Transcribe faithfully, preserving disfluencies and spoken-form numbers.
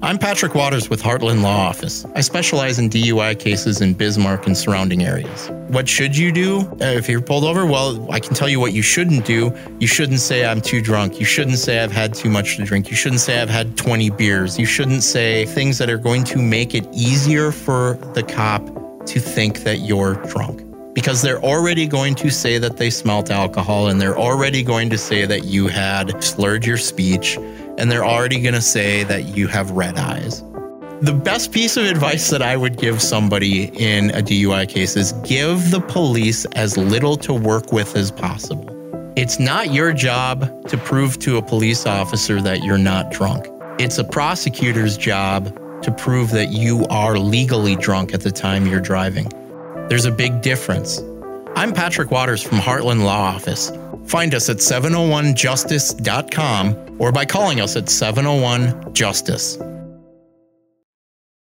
I'm Patrick Waters with Heartland Law Office. I specialize in D U I cases in Bismarck and surrounding areas. What should you do uh, if you're pulled over? Well, I can tell you what you shouldn't do. You shouldn't say I'm too drunk. You shouldn't say I've had too much to drink. You shouldn't say I've had twenty beers. You shouldn't say things that are going to make it easier for the cop to think that you're drunk. Because they're already going to say that they smelt alcohol, and they're already going to say that you had slurred your speech, and they're already going to say that you have red eyes. The best piece of advice that I would give somebody in a D U I case is give the police as little to work with as possible. It's not your job to prove to a police officer that you're not drunk. It's a prosecutor's job to prove that you are legally drunk at the time you're driving. There's a big difference. I'm Patrick Waters from Heartland Law Office. Find us at seven oh one justice dot com or by calling us at seven oh one justice.